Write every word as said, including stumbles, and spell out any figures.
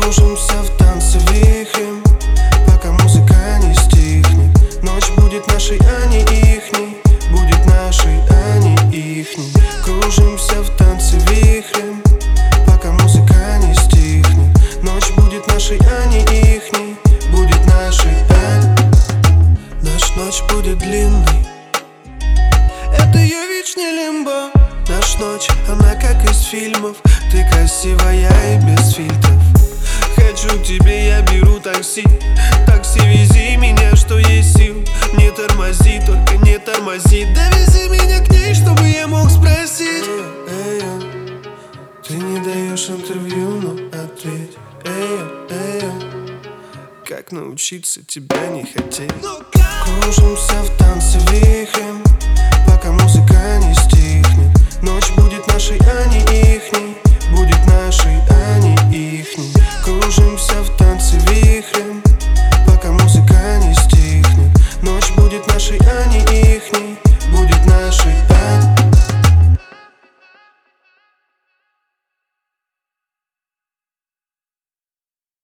Кружимся в танце вихрем, пока музыка не стихнет. Ночь будет нашей, а не ихней. Будет нашей, а не ихней. Кружимся в танце вихрем, пока музыка не стихнет. Ночь будет нашей, а не ихней. Будет нашей, а не... Наша ночь будет длинной. Это ее вечный лимбо. Наша ночь, она как из фильмов. Ты красивая и без фильтров. Хочу к тебе, я беру такси. Такси, вези меня, что есть сил. Не тормози, только не тормози. Довези меня к ней, чтобы я мог спросить: эй, эй, ты не даешь интервью, но ответь. Эй, эй, как научиться тебя не хотеть? Кружимся в танце вихрем, пока музыка не стихнет. Ночь будет нашей, а не ихней. Будет нашей, а не ихней. Кружимся в танце вихрем, пока музыка не стихнет. Ночь будет нашей, а не